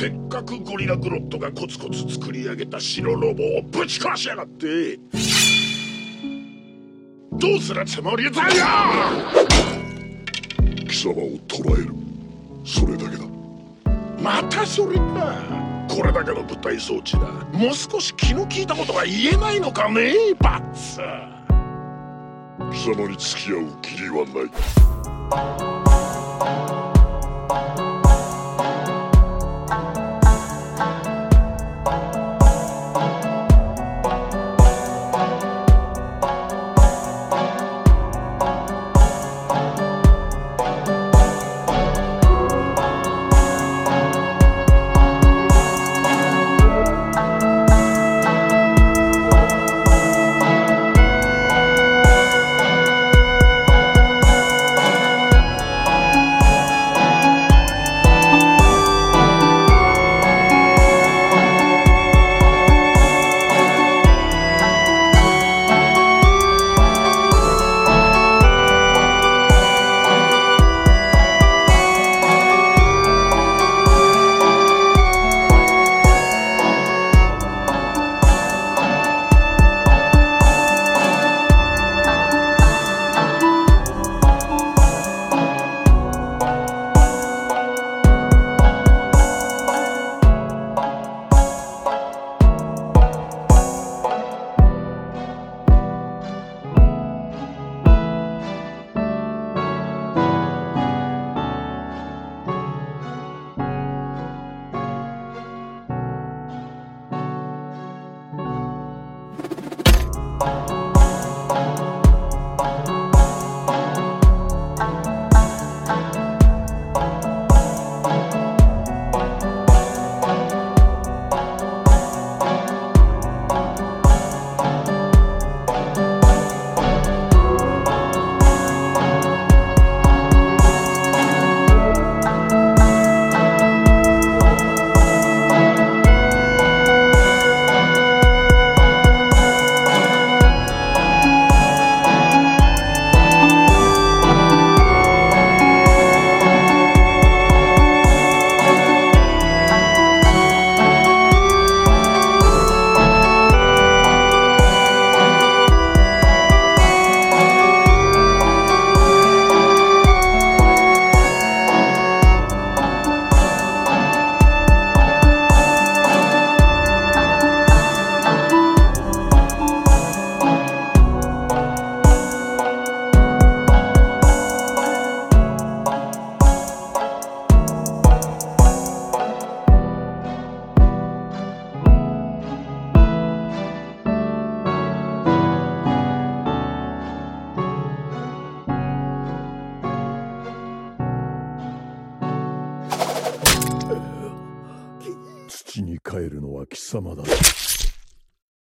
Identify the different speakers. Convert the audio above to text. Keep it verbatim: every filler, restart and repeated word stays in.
Speaker 1: せっかくゴリラグロットがコツコツ作り上げた白ロボをぶち壊しやがって。どうするつもりだよ。
Speaker 2: 貴様を捕らえる、それだけだ。
Speaker 1: またそれか。これだけの物体装置だ。もう少し気の利いたことが言えないのかね、バッツ。
Speaker 2: 貴様に付き合う義理はない。土に帰るのは貴様だ。